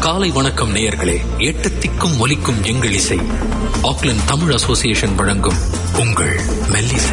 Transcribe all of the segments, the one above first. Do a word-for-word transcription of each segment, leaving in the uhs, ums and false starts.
காலை வணக்கம் நேயர்களே. எட்டத்திக்கும் ஒலிக்கும் எங்கள் இசை ஆக்லாந்து தமிழ் அசோசியேஷன் வழங்கும் உங்கள் மெல்லிசை.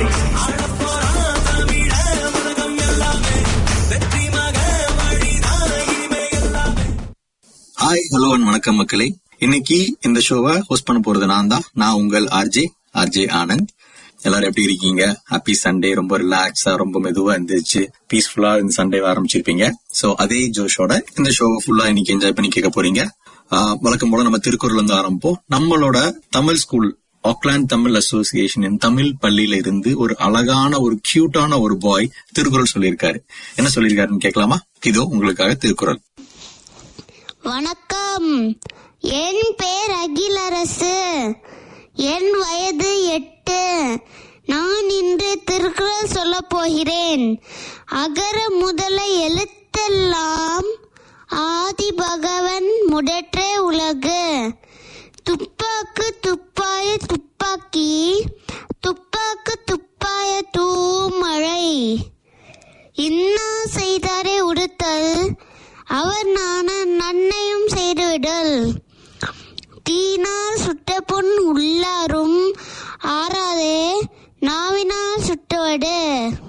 ஹாய், ஹலோ அண்ட் வணக்கம் மக்களே. இன்னைக்கு இந்த ஷோவை ஹோஸ்ட் பண்ண போறது நான் தான். நான் உங்கள் ஆர்ஜே ஆர்ஜே ஆனந்த். எல்லாரும் எப்படி இருக்கீங்க? Happy Sunday. ரொம்ப ரிலாக்ஸா, ரொம்ப மெதுவா இருந்துச்சு, பீஸ்ஃபுல்லா இந்த சண்டே ஆரம்பிச்சிருப்பீங்க. சோ அதே ஜோஷோட இந்த ஷோவை ஃபுல்லா இன்னைக்கு என்ஜாய் பண்ணி கேட்க போறீங்க. வழக்கம் போல நம்ம திருக்குறள் இருந்து ஆரம்பிப்போம். நம்மளோட Tamil school Auckland Tamil association Tamil பள்ளியில இருந்து ஒரு அழகான ஒரு கியூட்டான ஒரு பாய் திருக்குறள் சொல்லியிருக்காரு. என்ன சொல்லியிருக்காருன்னு கேட்கலாமா? இதோ உங்களுக்காக திருக்குறள். வணக்கம். என் பேர் அகிலரசு. என் வயது எட்டு. நான் இன்று திருக்குறள் சொல்ல போகிறேன். அகர முதல எழுத்தெல்லாம் ஆதி பகவன் முதற்றே உலகு. துப்பாக்கு துப்பாய துப்பாக்கி, துப்பாக்கு துப்பாய தூமழை. இன்னா செய்தாரே உடுத்தல், அவர் நான நன்னையும் செய்துவிடல். தீனால் சுட்ட பொன் உள்ளாரும் ஆறாதே, நாவினால் சுட்டவடு.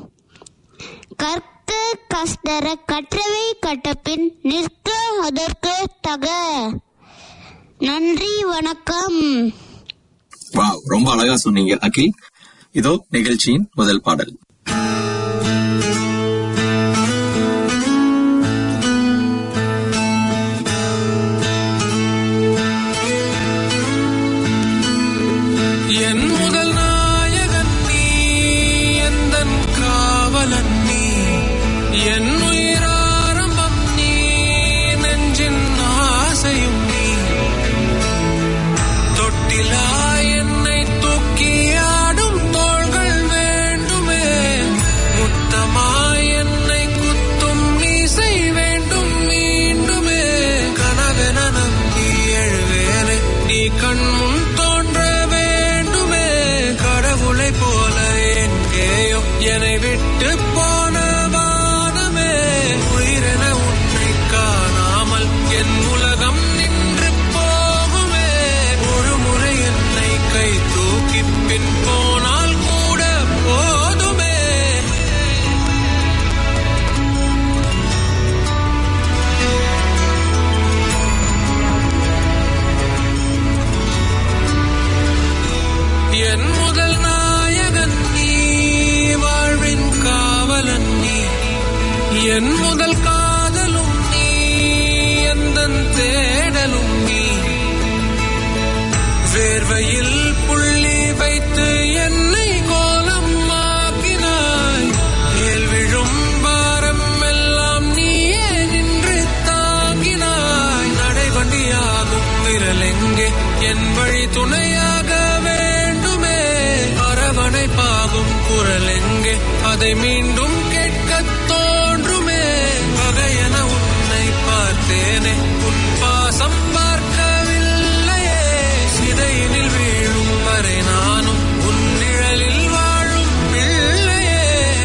கற்க கஸ்தர கற்றவை கட்டப்பின் நிற்க அதற்கு தக. நன்றி, வணக்கம். வாவ், ரொம்ப அழகா சொன்னீங்க அகில். இதோ நிகழ்ச்சியின் முதல் பாடல். என் முதல் நாயகன் நீ, எந்தன் காவலன் நீ, என் உயிராரம்பம் நீ, நெஞ்சின் ஆசையும் நீ. தொட்டிலா என்னை தூக்கி ஆடும் தோள்கள் வேண்டுமே, முத்தமாய் என்னை குத்தும் மீசை வேண்டும் மீண்டுமே. கனவென நம்பி எழுவேனே, நீ கண்முன் தோன்ற போல எங்கேயோ என்னை விட்டு போன வானமே. உயிரென உன்னை காணாமல் என் உலகம் நின்று போகுமே. ஒரு முறை என்னை கை தூக்கி பின் போனால் கூட போதுமே. என் முதல் என் முதல் காதலும் நீ, எந்தன் தேடலும் நீ. வேர்வையில் புள்ளி வைத்து என்னை கோலம் ஆக்கினாய். மேல் விழும் பாரம் எல்லாம் நீயே நின்று தாங்கினாய். நடைவண்டியாகும் விரல் எங்கே, என் வழி துணையாக வேண்டுமே. அரவணைப்பாகும் குரல் எங்கே, அதை மீண்டும் கேட்கத் தோன்றுமே. பகையென உன்னை பார்த்தேனே, உன் பாசம் பார்க்கவில்லையே. சிதையினில் வீழும் வரை நானும் உன் நிழலில் வாழும் பிள்ளையே.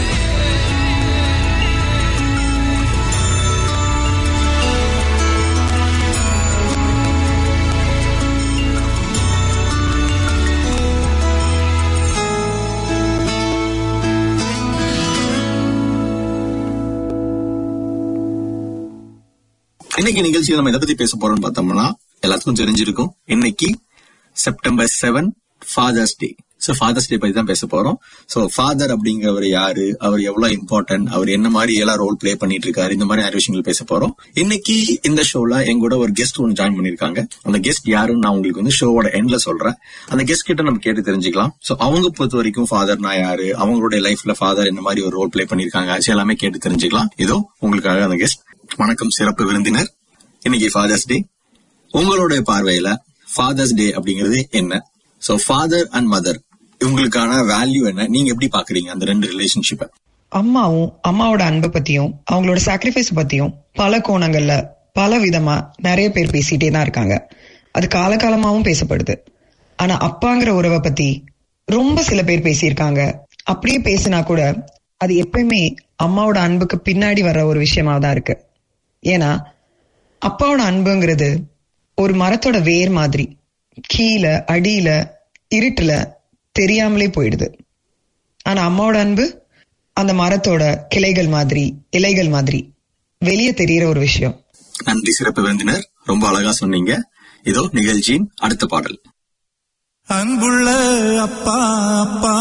இன்னைக்கு நிகழ்ச்சியில் நம்ம எதை பத்தி பேச போறோம்னு பார்த்தோம்னா, எல்லாத்துக்கும் தெரிஞ்சிருக்கும், இன்னைக்கு September seven fathers day. So fathers day பத்தி தான் பேச போறோம். சோ ஃபாதர் அப்படிங்கிறவர் யாரு, அவர் எவ்வளவு இம்பார்ட்டன்ட், அவர் என்ன மாதிரி எல்லாம் ரோல் பிளே பண்ணிட்டு இருக்காரு, இந்த மாதிரி நிறைய விஷயங்கள் பேச போறோம். இன்னைக்கு இந்த ஷோல எங்கூட ஒரு கெஸ்ட் ஒன்று ஜாயின் பண்ணிருக்காங்க. அந்த கெஸ்ட் யாருன்னு நான் உங்களுக்கு வந்து ஷோவோட எண்ட்ல சொல்றேன். அந்த கெஸ்ட் கிட்ட நம்ம கேட்டு தெரிஞ்சுக்கலாம். சோ அவங்க பொறுத்த வரைக்கும் ஃபாதர்னா யாரு, அவங்களுடைய லைஃப்ல ஃபாதர் என்ன மாதிரி ஒரு ரோல் பிளே பண்ணிருக்காங்க, எல்லாமே கேட்டு தெரிஞ்சுக்கலாம். இதோ உங்களுக்காக அந்த கெஸ்ட். வணக்கம் சிறப்பு விருந்தினர். இன்னைக்கு ஃபாதர்ஸ் டே. உங்களுடைய பார்வையில ஃபாதர்ஸ் டே அப்படிங்கிறது என்ன? சோ ஃபாதர் அண்ட் மதர், இவங்களுக்கான வேல்யூ என்ன, நீங்க எப்படி பாக்குறீங்க அந்த ரெண்டு ரிலேஷன்ஷிப்பை? அம்மாவும் அம்மாவோட அன்பை பத்தியும் அவங்களோட சாக்ரிஃபைஸ் பத்தியும் பல கோணங்கள்ல பல விதமா நிறைய பேர் பேசிட்டே தான் இருக்காங்க. அது காலகாலமாவும் பேசப்படுது. ஆனா அப்பாங்கிற உறவை பத்தி ரொம்ப சில பேர் பேசியிருக்காங்க. அப்படியே பேசினா கூட அது எப்பயுமே அம்மாவோட அன்புக்கு பின்னாடி வர்ற ஒரு விஷயமா தான் இருக்கு. ஏன்னா அப்பாவோட அன்புங்கிறது ஒரு மரத்தோட வேர் மாதிரி கீழே அடியில இருட்டுல தெரியாமலே போயிடுது. ஆனா அம்மாவோட அன்பு அந்த மரத்தோட கிளைகள் மாதிரி இலைகள் மாதிரி வெளியே தெரிகிற ஒரு விஷயம். நன்றி சிறப்பு விருந்தினர், ரொம்ப அழகா சொன்னீங்க. இதோ நிகழ்ச்சியின் அடுத்த பாடல். அன்புள்ள அப்பா அப்பா,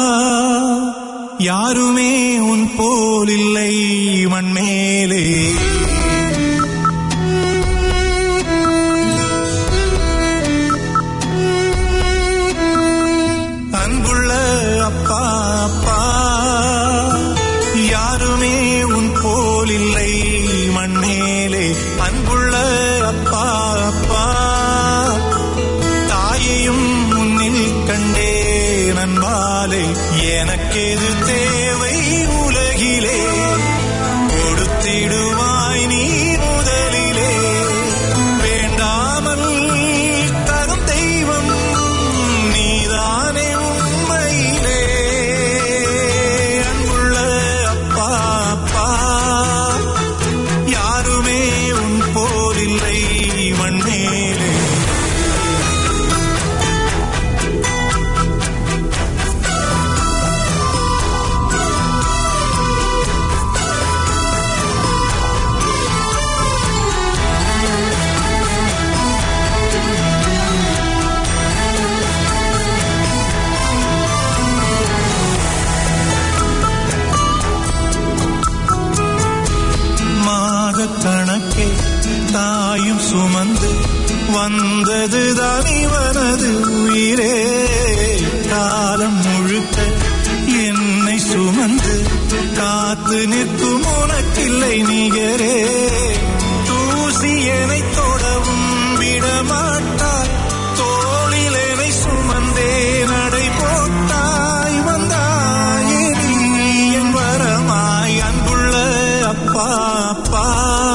யாருமே உன் போல் இல்லை மண்மேலே. அன்புள்ள அப்பா அப்பா, யாருமே உன் போல் இல்லை மண்மேலே. அன்புள்ள அப்பா அப்பா, தாயையும் முன்னில் கண்டே நண்பாலே. எனக்கெது தேவை உலகிலே, கொடுத்திடுவாய் நீ முதலிலே. வேண்டாமல் தரும் தெய்வம் நீதானே உண்மையிலே. அன்புள்ள அப்பா அப்பா, யாருமே உன் போலில்லை மண்மேலே. கணக்கே தாயும் சுமந்து வந்ததுதான் இவனது உயிரே. காலம் முழுக்க என்னை சுமந்து காத்து நிற்கும் உனக்கில்லை நிகரே. தூசி என்னை தொடவும் விடமாட்டாய், தோளில் என்னை சுமந்தே நடை போட்டாய். வந்தாயே நீ என் வரமாய். அன்புள்ள அப்பா அப்பா,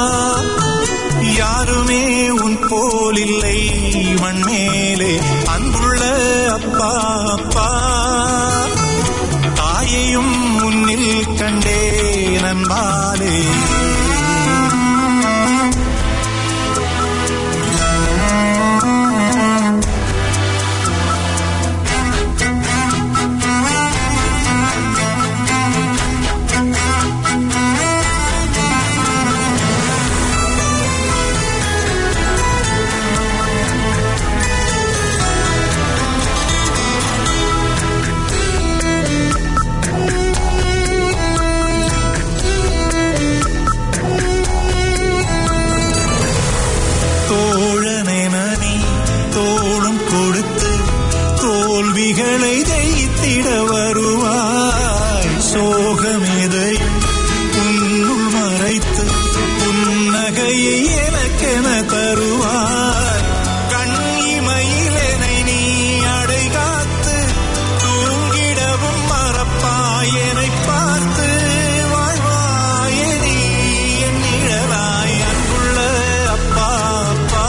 யாருமே உன் போலில்லை மண்மேலே. அன்புள்ள அப்பா அப்பா, தாயையும் முன்னில் கண்டே நண்பாலே. தோல்விகளை ஜெயித்திட வருவாய். சோகமேதையும் உன்னுள் மறைத்து புன்னகையை எனக்கென தருவாய். கண்ணிமையிலனை நீ அடை காத்து தூங்கிடவும் மறப்பாய். என்னை பார்த்து வாழ்வாயே நீ என் நிழலாய். அன்புள்ள அப்பா அப்பா,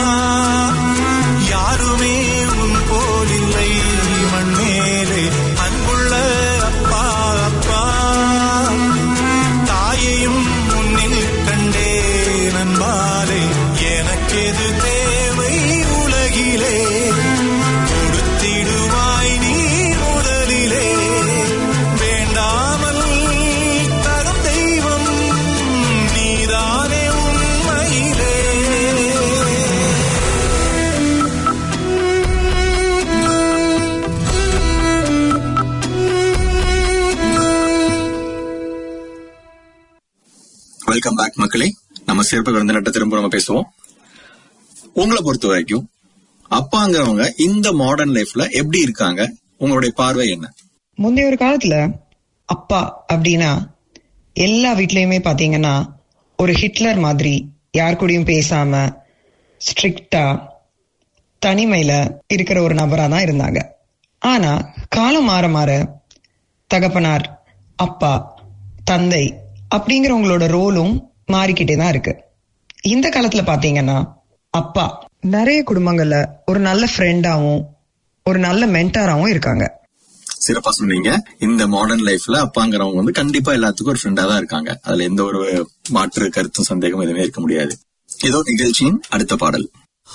யாருமே உன் போலில்லை மண்மேலே. அன்புள்ள அப்பா அப்பா, தாயையும் முன்னில் கண்டே நண்பாலே. எனக்கெது தேவை உலகிலே, கொடுத்திடுவாய் நீ முதலிலே. வேண்டாமல் தரும் தெய்வம் நீதானே உண்மையிலே. வெல்கம் பேக் மக்களே. நம்ம சிறப்பு விருந்தினர்கிட்ட திரும்ப நம்ம பேசுவோம். உங்களை பொறுத்த வரைக்கும் அப்பாங்கிறவங்க இந்த மாடர்ன் லைஃப்ல எப்படி இருக்காங்க, உங்களுடைய பார்வை என்ன? முந்தைய ஒரு காலத்துல அப்பா அப்படின்னா எல்லா வீட்லயுமே பாத்தீங்கன்னா ஒரு ஹிட்லர் மாதிரி யார் கூடயும் பேசாம ஸ்ட்ரிக்டா தனிமையில இருக்கிற ஒரு நபரா தான் இருந்தாங்க. ஆனா காலம் மாற மாற தகப்பனார், அப்பா, தந்தை அப்படிங்கிறவங்களோட ரோலும் மாறிக்கிட்டே தான் இருக்கு. இந்த காலத்துல பாத்தீங்கன்னா அப்பா நிறைய குடும்பங்கள்ல ஒரு நல்ல ஃப்ரெண்டாவும் ஒரு நல்ல மென்டாராவும் இருக்காங்க. சிறப்பா சொன்னீங்க. இந்த மாடர்ன் லைஃப்ல அப்பாங்கிறவங்க வந்து கண்டிப்பா எல்லாத்துக்கும் ஒரு ஃப்ரெண்டா தான் இருக்காங்க. அதுல எந்த ஒரு மாற்று கருத்தும் சந்தேகம் எதுவுமே இருக்க முடியாது. ஏதோ நிகழ்ச்சியின் அடுத்த பாடல்.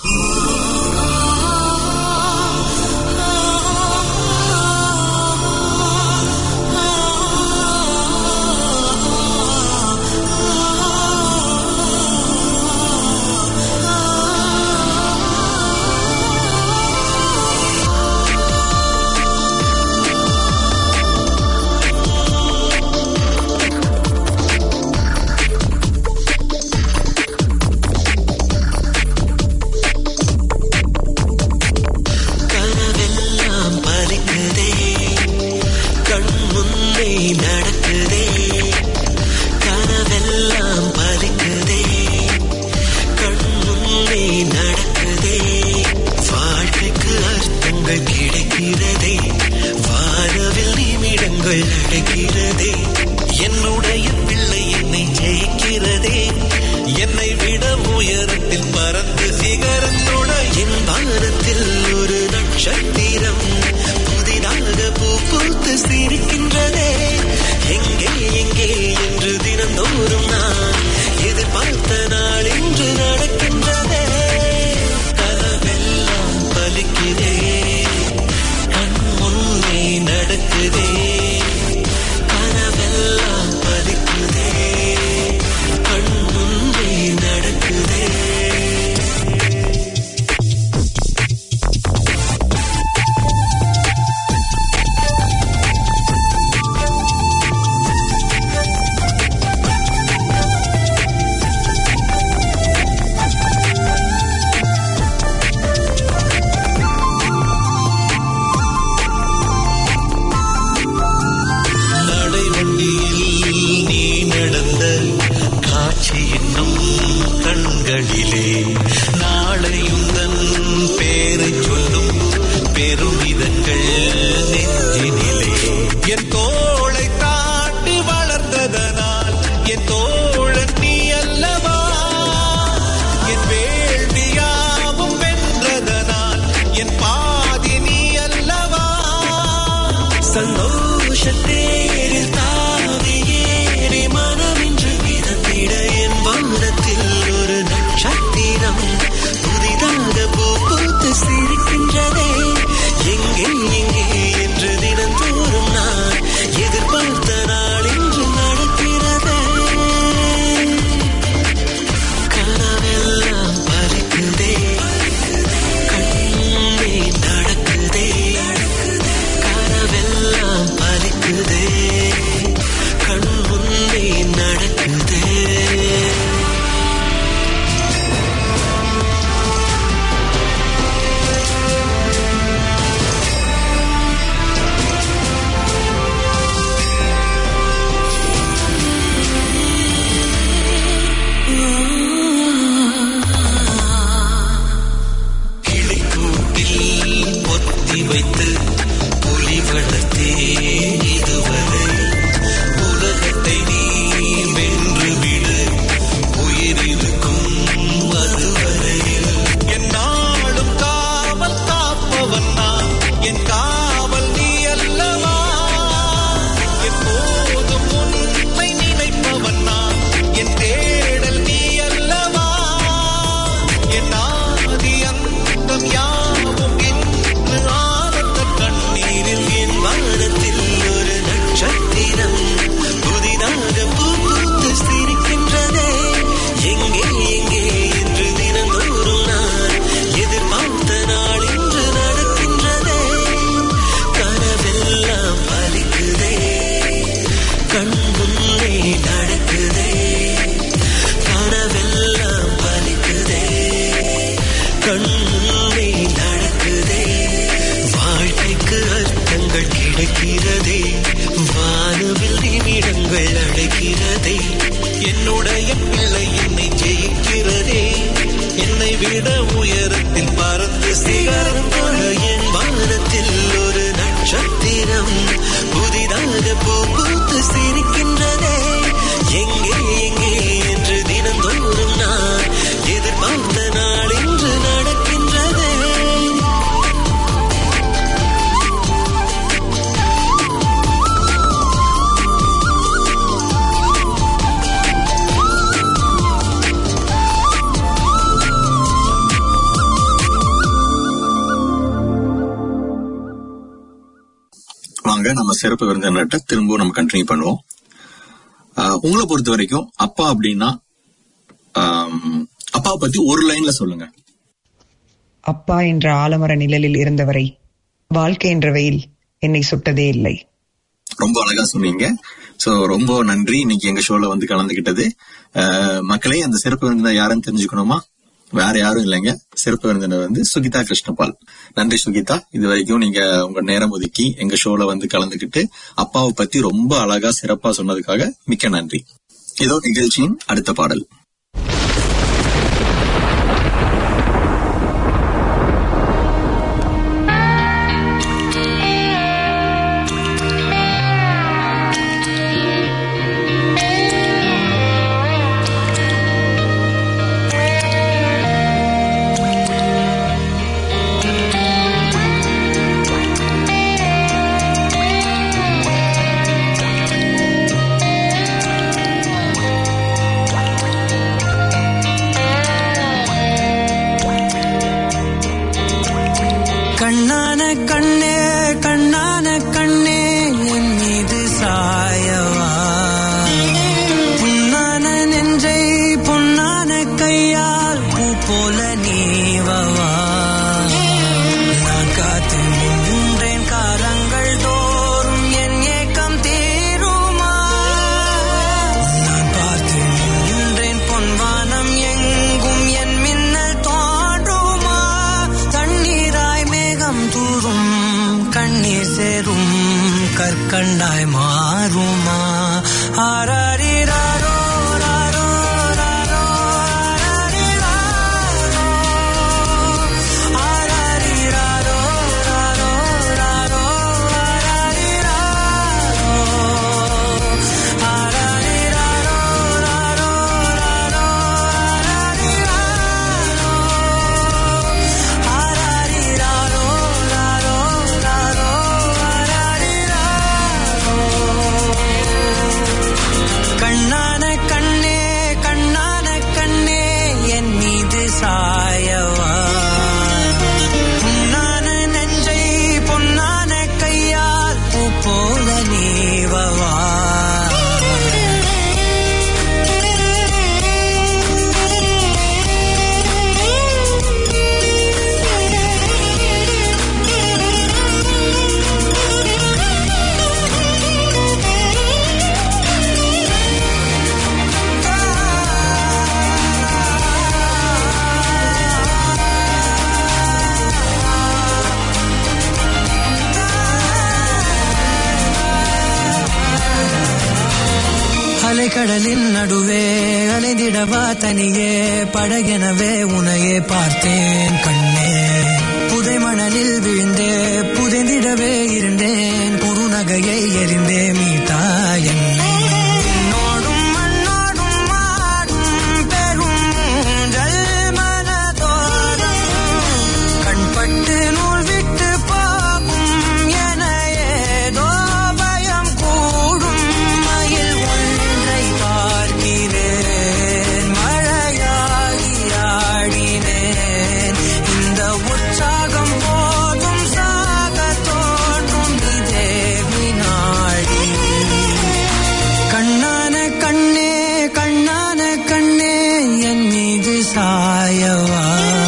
நிறைவாக நம்ம சிறப்பு விருந்தினர்கிட்ட திரும்பவும் நம்ம கண்டினியூ பண்ணுவோம். உங்களை பொறுத்த வரைக்கும் அப்பா அப்படின்னா அப்பாவை பத்தி ஒரு லைன்ல சொல்லுங்க. அப்பா என்ற ஆலமர நிழலில் இருந்தவரை வாழ்க்கை என்ற வெயில் என்னை சுட்டதே இல்லை. ரொம்ப அழகா சொன்னீங்க. சோ ரொம்ப நன்றி இன்னைக்கு எங்க ஷோல வந்து கலந்துகிட்டது. மக்களே, அந்த சிறப்பு விருந்தினர் யாருன்னு தெரிஞ்சுக்கணுமா? வேற யாரும் இல்லைங்க, சிறப்பு விருந்தினர் வந்து சுகிதா கிருஷ்ணபால். நன்றி சுகிதா, இது வரைக்கும் நீங்க உங்க நேரம் ஒதுக்கி எங்க ஷோல வந்து கலந்துகிட்டு அப்பாவை பத்தி ரொம்ப அழகா சிறப்பா சொன்னதுக்காக மிக்க நன்றி. இதோ நிகழ்ச்சியின் அடுத்த பாடல். கண்டாய் மாறுமா ஆராரிராரோ ராரோ ராரோ ஆராரிராரோ ஆராரிராரோ ராரோ ராரோ ஆராரிராரோ ஆராரிராரோ ராரோ ராரோ ஆராரிராரோ ராரோ ராரோ கண்ணான கண்ணே கண்ணான கண்ணே என் மீது சாயவா பொன்னான நெஞ்சை பொன்னான கையால் பூ போல நீவவா அலைக்கடலின் நடுவே அலைந்திடவா தனியே படகெனவே உனையே பார்த்தேன் கண்ணே புதை மணலில் விழுந்தே புதைந்திடவே இருந்தேன் குறுநகையை எரிந்தே மீட்டா என்னை என்னோடும் மண்ணோடும் மாடும் பெரும் ஊஞ்சல் மனதோரம் கண்பட்டு நூல் விட்டு போகும் என ஏதோ பயம் கூடும் மயில் ஒன்றை பார்க்கிறேன் மழையாகி ஆடினேன் இந்த உற்சாகம் போதும் சாக தோன்றும் இதே வினாடி கண்ணான கண்ணே கண்ணான கண்ணே என் மீது சாயவா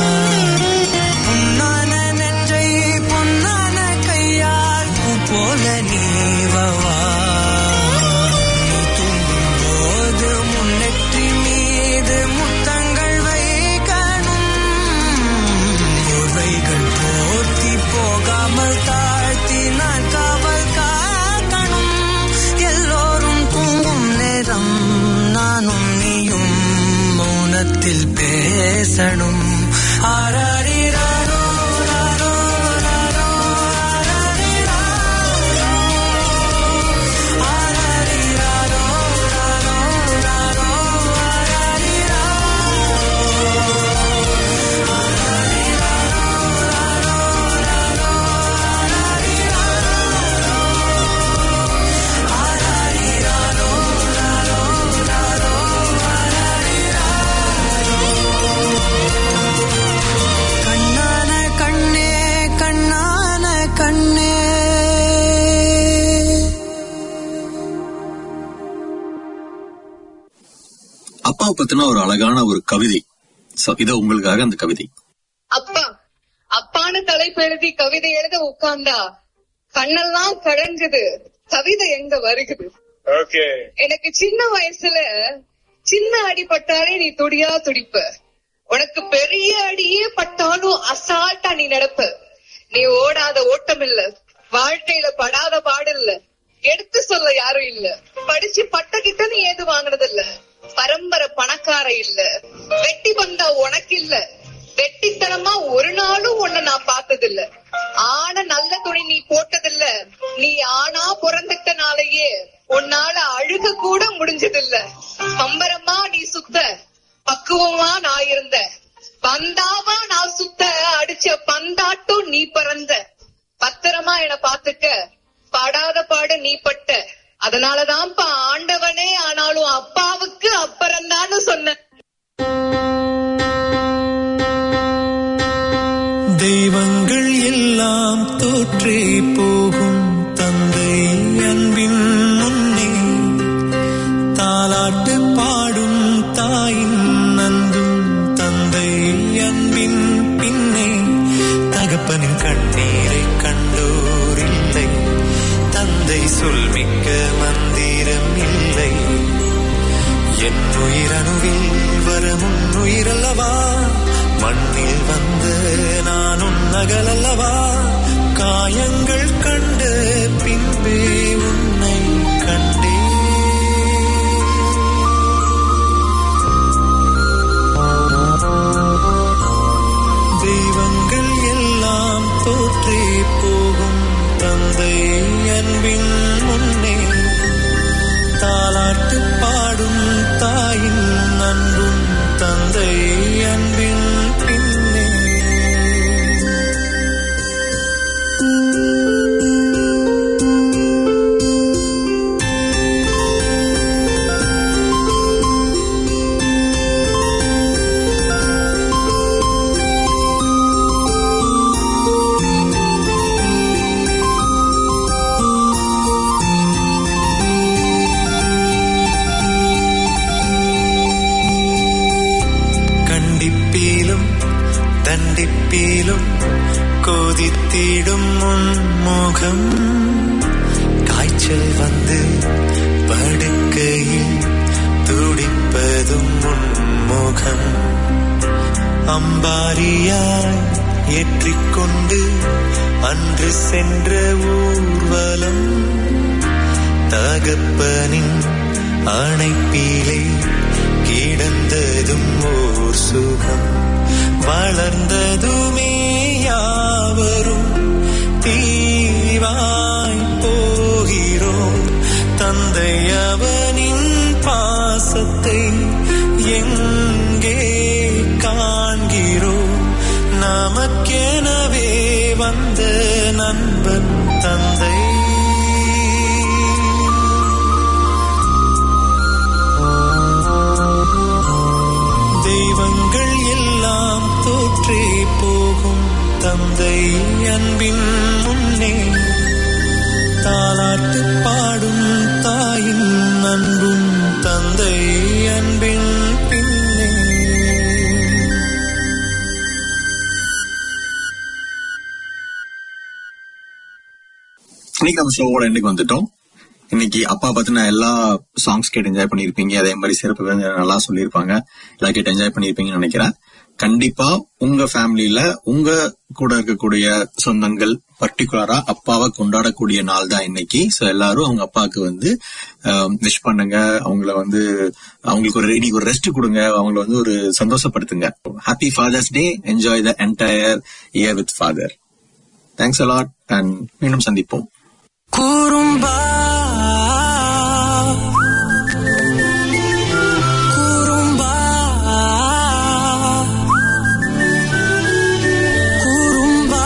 பொன்னான நெஞ்சை பொன்னான கையால் பூ போல நீவவா நீ தூங்கும் போது முன்னெற்றி மீது முத்தங்கள் வைக்கணும் போர்வைகள் போர்த்தி போகாமல் தாழ்த்தி நான் காவல் காக்கணும் எல்லோரும் தூங்கும் நேரம் நானும் நீயும் மௌனத்தில் பேசணும் ஆராரிராரோ ராரோ ராரோ ஆராரிராரோ ராரோ ராரோ ஆராரிராரோ அப்பாவை பத்தின ஒரு அழகான ஒரு கவிதை. இத உங்களுக்காக அந்த கவிதை. அப்பா அப்பான்னு தலைப்பு எழுதி கவிதை எழுத உட்கார்ந்தா கண்ணெல்லாம் கடைஞ்சது, கவிதை எங்க வருகுது. எனக்கு சின்ன வயசுல சின்ன அடி பட்டாலே நீ துடியா துடிப்ப, உனக்கு பெரிய அடியே பட்டாலும் அசால்ட்டா நீ நடப்ப. நீ ஓடாத ஓட்டம் இல்ல, வாழ்க்கையில படாத பாடு இல்ல, எடுத்து சொல்ல யாரும் இல்ல, படிச்சு பட்ட கிட்ட நீ ஏது வாங்கினது இல்ல, பரம்பரை பணக்கார இல்ல, வெட்டி வந்தா உனக்கு இல்ல, வெட்டித்தனமா ஒரு நாளும் உன்ன நான் பார்த்தது இல்ல, ஆன நல்ல துணி நீ போட்டதில்ல, நீ ஆனா பிறந்துட்டனாலேயே உன்னால அழுக கூட முடிஞ்சதில்ல, பம்பரமா நீ சுத்த பக்குவமா நான் இருந்த, பந்தாவா நான் சுத்த அடிச்ச பந்தாட்டும் நீ பறந்த, பத்திரமா என பாத்துக்க படாத பாடு நீ பட்ட, அதனாலதான்ப்பா ஆண்டவனே ஆனாலும் அப்பாவுக்கு அப்புறம்தான்னு சொன்ன. தெய்வங்கள் எல்லாம் தோற்றே போகும் தந்தை அன்பின் முன்னே, தாலாட்டு பாடும் தாயின் அன்பும் தந்தை அன்பின் பின்னே, தகப்பனின் கண்ணீரை கண்டோர் இல்லை, தந்தை சொல்மிக்க மந்திரம் இல்லை, என் உயிரணுவில் வரும் உயிரல்லவா, மண்ணில் வந்த நான் உன்னகலல்லவா, காயங்கள் கண்ட பின்பே உன்னை கண்டே. தெய்வங்கள் எல்லாம் தோற்றே போகும் தந்தை அன்பின் முன்னே, தாலாட்டு பாடும் தாயின் அன்பும் தந்தை அன்பின் பின்னே. தண்டிப்பிலும் கொதித்திடும் முன்முகம், காய்ச்சல் வந்து படுக்கையில் துடிப்பதும் முன்முகம், அம்பாரியாய் ஏற்றிக்கொண்டு அன்று சென்ற ஊர்வலம், தகப்பனின் அணைப்பிலே கிடந்ததும் ஓர் சுகம், வளர்ந்ததுமே யாவரும் தீவாய் போகிறோம், தந்தை அவனின் பாசத்தை எங்கே காண்கிறோம், நமக்கெனவே வந்த நண்பன் தந்தை. தெய்வங்கள் எல்லாம் தோற்றே போகும் தந்தை அன்பின் முன்னே, தாலாட்டு பாடும் தாயின் அன்பும் தந்தை அன்பின் பின்னே. இன்னைக்கு நம்ம ஷோவோட எண்டுக்கு வந்துட்டோம். இன்னைக்கு அப்பா பத்தின எல்லா சாங்ஸ் கேட்டு என்ஜாய் பண்ணிருப்பீங்க, அதே மாதிரி சிறப்பு விருந்தினர் நல்லா சொல்லியிருப்பாங்க, எல்லாம் கேட்டு என்ஜாய் பண்ணிருப்பீங்கன்னு நினைக்கிறேன். கண்டிப்பா உங்க ஃபேமிலியில உங்க கூட இருக்கக்கூடிய சொந்தங்கள் பர்டிகுலரா அப்பாவை கொண்டாடக்கூடிய நாள் தான் இன்னைக்கு. சோ எல்லாரும் அவங்க அப்பாவுக்கு வந்து விஷ் பண்ணுங்க, அவங்கள வந்து அவங்களுக்கு ஒரு இன்னைக்கு ஒரு ரெஸ்ட் கொடுங்க, அவங்களை வந்து ஒரு சந்தோஷப்படுத்துங்க. Happy fathers day, enjoy the entire year with father. Thanks a lot and மீண்டும் சந்திப்போம். குறும்பா குறும்பா குறும்பா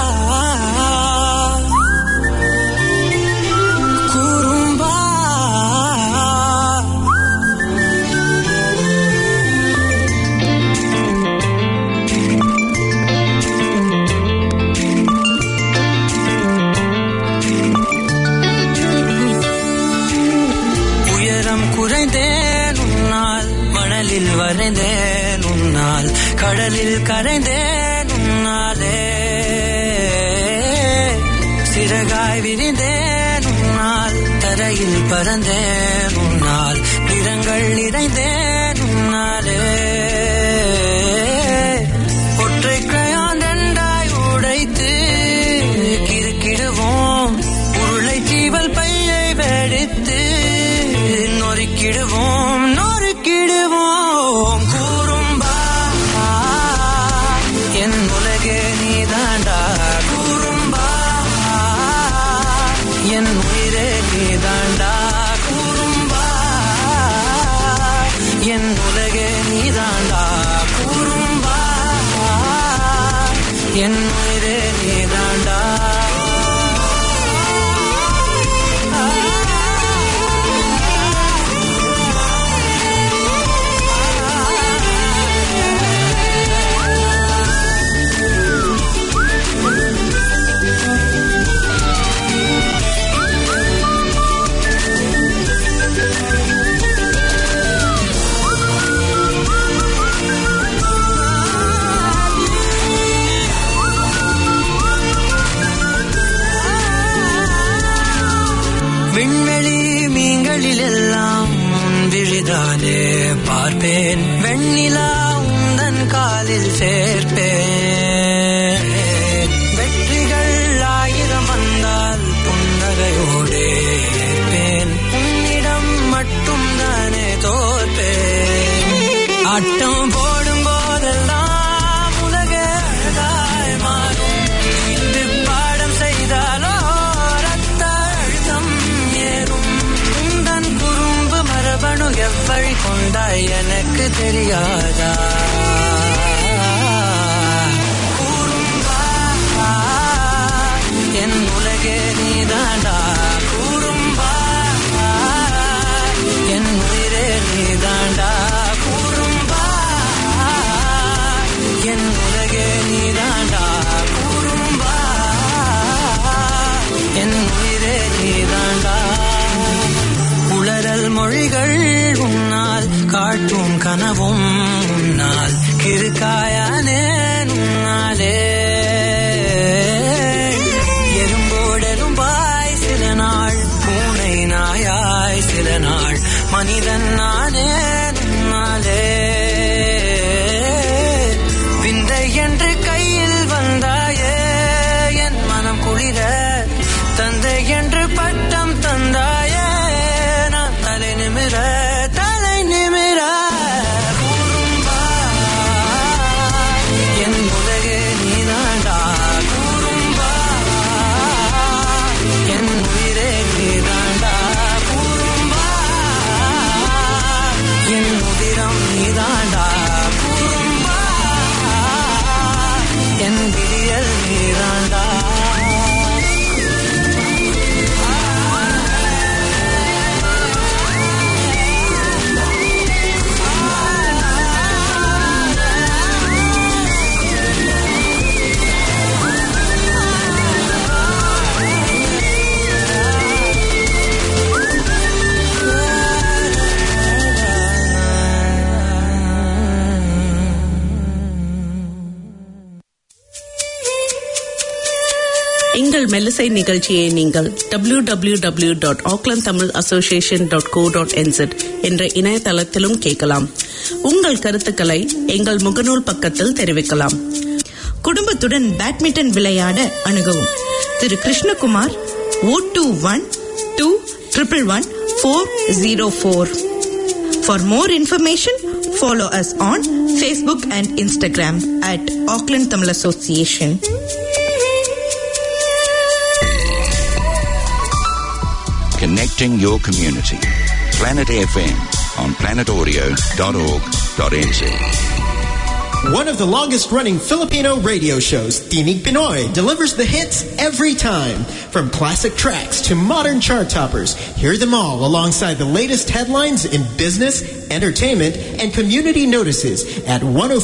குறும்பா மணலில் வரைந்தேன் உன்னால், கடலில் கரைந்தேன் உன்னாலே, சிறகாய் விரிந்தேன் உன்னால், தரையில் பறந்தேன் உன்னால், நிறங்கள் நிறைந்தேன் உன்னாலே. ஒற்றை கிரையான் ரெண்டாய் உடைத்து கிறுக்கிடுவோம், உருளை சீவல் பையை வெடித்து நொறுக்கிடுவோம் நொறுக்கிடுவோம். கூறும்பா என் உலகே நீதாண்டா, கூறும்பா என் உயிரே நீதாண்டா, கூறும்பா என் உலகே நீதாண்டா, கூறும்பா என் உயிரே நீதாண்டா. விண்வெளி மீன்களிலெல்லாம் உன் விழிதானே பார்ப்பேன், வெண்ணிலா உந்தன் காலில் சேர்ப்பேன். வெற்றிகள் ஆயிரம் வந்தால் புன்னகையோடே ஏற்பேன், உன்னிடம் மட்டும் தானே தோற்பேன். ஆட்டம் போடும் போதெல்லாம் உலக அழகாய் மாறும், இது பாடம் செய்தாலோ ரத்த அழுத்தம் ஏறும். உந்தன் குறும்பு மரபணு எவ்வழி கொண்டாய் எனக்கு தெரியாதா? கூறும்பா என் உலகே நீதாண்டா, கூறும்பா என் உயிரே நீதாண்டா, கூறும்பா என் உலகே நீதாண்டா, கூறும்பா என் உயிரே நீதாண்டா. உளறல் மொழிகள் உன்னால், காட்டும் கனவும் உன்னால், கிறுக்காயானே உன்னாலே. எறும்போடெரும்பாய் சில நாள், பூனை நாயாய் சில நாள், மனிதன் நானே உன்னாலே. விந்தை என்று கையில் வந்தாயே என் மனம் குளிர, தந்தை என்று பட்டம் தந்தாயே நான் தலை நிமிர தலை நிமிர. கூறும்பா என் உலகே நீதாண்டா, கூறும்பா என் உயிரே நீதாண்டா, கூறும்பா என் உதிரம் நீதாண்டா, கூறும்பா என் விடியல் நீதாண்டா. எங்கள் மெல்லிசை நிகழ்ச்சியை நீங்கள் W W W dot Auckland Tamil association dot co dot N Z என்ற இணையதளத்திலும் கேட்கலாம். உங்கள் கருத்துக்களை எங்கள் முகநூல் பக்கத்தில் தெரிவிக்கலாம். குடும்பத்துடன் பேட்மிண்டன் விளையாட அணுகவும் திரு Krishnakumar O two one two triple one four zero four. For more information follow us on Facebook and Instagram at Auckland Tamil Association. Connecting your community. Planet F M on planet audio dot org dot n z. One of the longest-running Filipino radio shows, Tinig Pinoy, delivers the hits every time. From classic tracks to modern chart toppers, hear them all alongside the latest headlines in business, entertainment, and community notices at one oh